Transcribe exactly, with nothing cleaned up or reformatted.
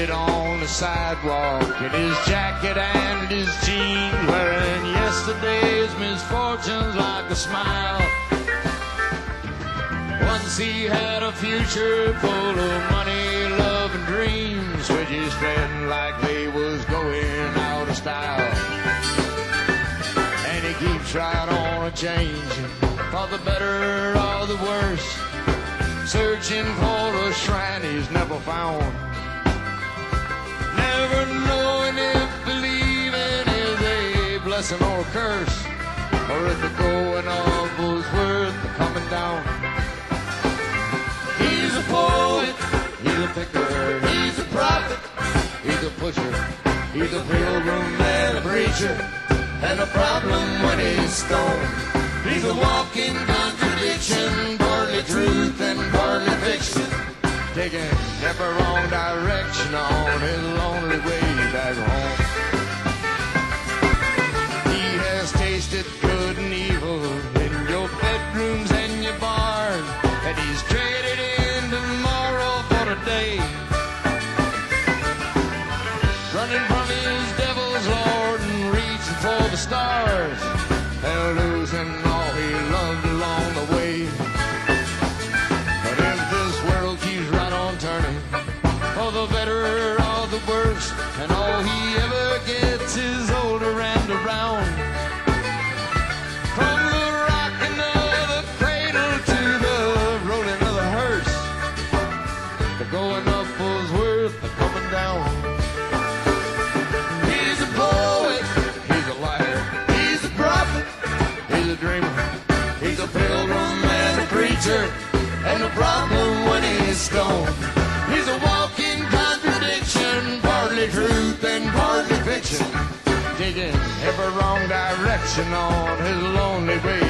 sit on the sidewalk in his jacket and his jeans, wearing yesterday's misfortunes like a smile. Once he had a future full of money, love, and dreams, which he spent like they was going out of style. And he keeps right on a-changing, for the better or the worse, searching for a shrine he's never found. Never knowing if believing is a blessing or a curse, or if the going up was worth the coming down. He's a poet, he's a picker, he's a prophet, he's a pusher, he's a pilgrim and a preacher, and a problem when he's stoned. He's a walking contradiction, partly truth and partly fiction, taking every wrong direction on his lonely way back home. He has tasted good and evil in your bedrooms and your bars, and he's traded in tomorrow for today, running from his devil's lord and reaching for the stars, and losing all he loved along the way. But if this world keeps right on turning, for the better or the worse, and all he ever gets is older and around, from the rocking of the cradle to the rolling of the hearse, the going up was worth the coming down. He's a poet, he's a liar, he's a prophet, he's a dreamer, he's a pilgrim and a preacher, and the problem when he's stoned. He's a walking contradiction, partly truth and partly fiction, taking every wrong direction on his lonely way